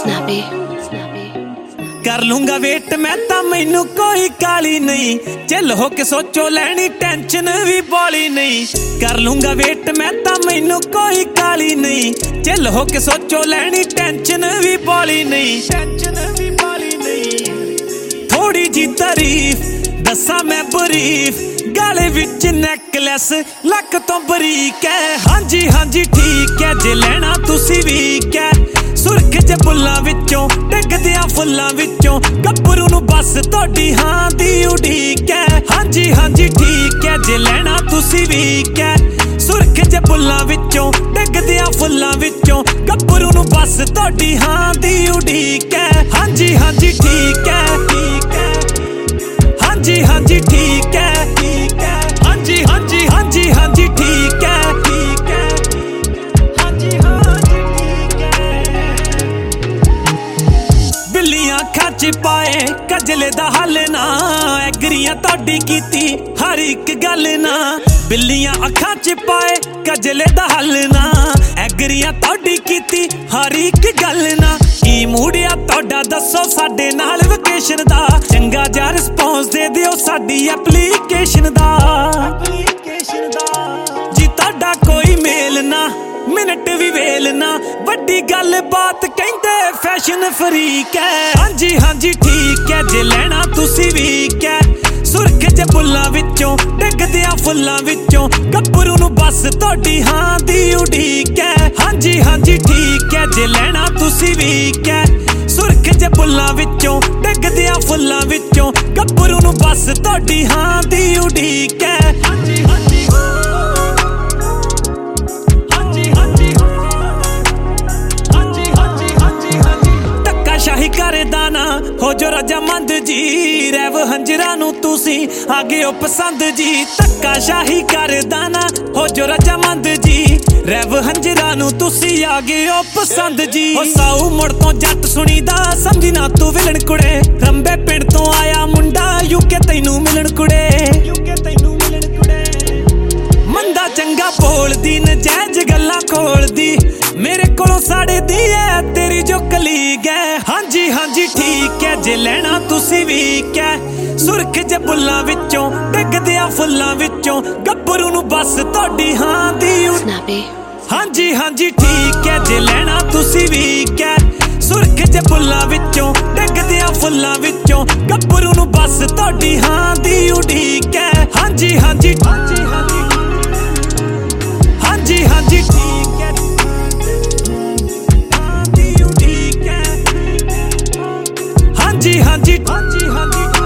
Snappy. कर लूंगा wait मैं तां मैनू कोई काली नहीं, चिल हो के सोचो लैनी टेंशन भी बॉली नहीं। कर लूंगा वेट मैं तां मैनू कोई काली नहीं, चिल हो के सोचो लैनी टेंशन भी बॉली नहीं। टेंशन भी बॉली नहीं। थोड़ी जी तारीफ दसा मैं बरीफ, गले विच नैकलैस लक तो बरीक है। हाँ जी ठीक है, जे लैना तुसी वीक है। सुरख च बुल्लां विचों डिगदियां फुल्लां विचों, गब्बरू नूं बस तोड़ी हां दी उड़ीक है। हाँ जी ठीक है, जे लैना तुसी वीक है। सुरख च बुल्लां विचों डिगदियां फुल्लां विचों, गब्बरू नूं बस तोड़ी हां दी उड़ीक है। हाँ जी ठीक है, ठीक है। हाँ जी ठीक है, ठीक है। हाँ जी ठीक है, ठीक है। हाँ जी ठीक है। बिल्लियां अखां च पाए कजले दा हल ना, एगरियां तोड़ी कीती हर एक गल ना। बिल्लियां अखां च पाए कजले दा हल ना, एगरियां तोड़ी कीती हर एक गल ना। की मूड़िया तोड़ा दसो साडे नाल वेकेशन दा, चंगा जा रिस्पॉन्स दे दिओ साडी एप्लीकेशन दा। जी तोड़ा कोई मेल ना, मिनट भी वेल ना, वड्डी गल बात कहंदे फैशन फ्रीक है। हाँ जी ठीक है, जे लैना तुसी वीक है। सुरख च बुल्लां विचों डिगदियां फुल्लां विचों, गब्बरू नूं बस तोड़ी हां दी उड़ीक है। हाँ जी ठीक है, जे लैना तुसी वीक है। सुरख च बुल्लां विचों डिगदियां फुल्लां विचों, गब्बरू नूं बस तोड़ी हां दी उड़ीक है। शाही करे दाना हो जो रजामंद जी, रैव हंजरा नूं तुसी आ गए हो पसंद जी। धक्का शाही करे दाना हो जो रजामंद जी, रैव हंजरा नूं तुसी आ गए हो पसंद जी। हो साऊ मुड़ तो जट सुनीदा समझी ना तू विलन कुड़े, रंबे पिंड तो आया मुंडा यूके तैनू मिलन कुड़े। मंदा चंगा बोलदी नजैज गल्लां खोलदी, मेरे कोलों साड़े दी है तेरी जो कलीग है। हाँ जी ठीक है, जे लैना तुसी वीक है। सुरख च बुल्लां विचों डिगदियां फुल्लां विचों, गब्बरू नूं बस तोड़ी हां दी। हाँ जी ठीक है, जे लैना तुसी वीक है। सुरख च बुल्लां विचों डिगदियां फुल्लां विचों, गब्बरू नूं बस तोड़ी हां दी उड़ीक है। हाँ जी ठीक है। हाँ जी